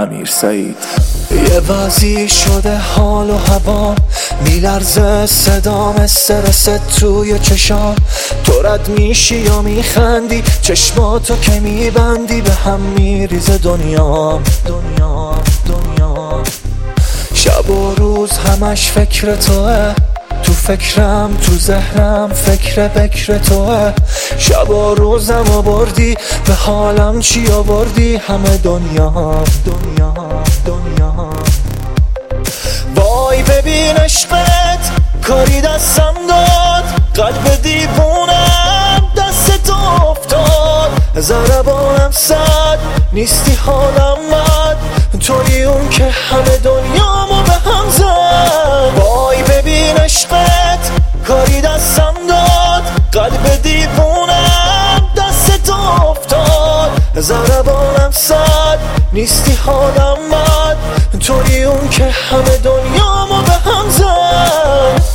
امیر سعید. یه وضعی شده حال و هوا، میلرزه صدام، استرس توی چشام. تو رد میشی یا میخندی، چشماتو که میبندی به هم میریزه دنیا. شب و روز همش فکر توه، تو فکرم تو ذهنم فکر توه. شب و روزم آوردی، به حالم چی آوردی؟ همه دنیا. وای ببین عشقت کاری دستم داد، قلب دیوونم دست تو افتاد. ضربانم صد نیستی حالم بد، توی اون که همه دنیامو به هم زد. وای ببین عشقت کاری دستم داد، قلب دیوونم دست تو افتاد. ضربانم صد نیستی حالم بد، توی اون که همه دنیامو به هم زد.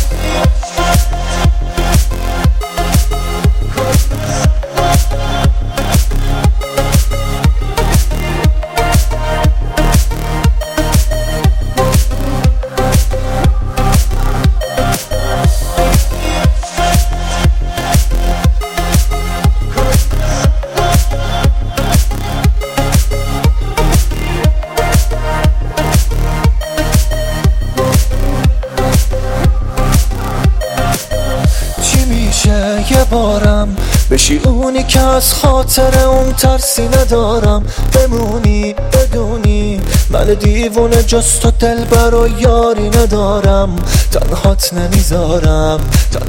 یه بارم بشی اونی که از خاطر اون ترسی ندارم، بمونی بدونی من دیوونه جز تو دلبر و یاری ندارم. تنهات نمیذارم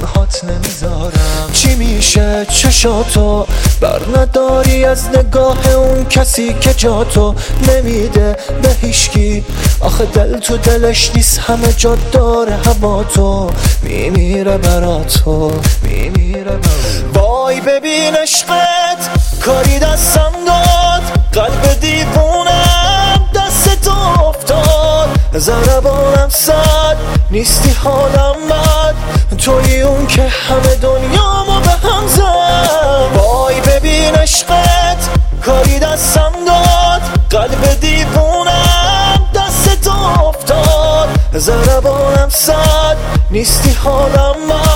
چی میشه چشاتو بر نداری از نگاه اون کسی که جاتو نمیده به هیشکی. آخه دل تو دلش نیست، همه جا داره هوا تو میمیره براتو. وای ببین عشقت کاری دستم داد، قلب دیوونم دست تو افتاد. ضربانم صد نیستی حالم بد، توی اون که همه دنیامو به هم زد. وای ببین عشقت کاری دستم داد، قلب دیوونم دست تو افتاد. ضربانم صد نیستی حالم بد،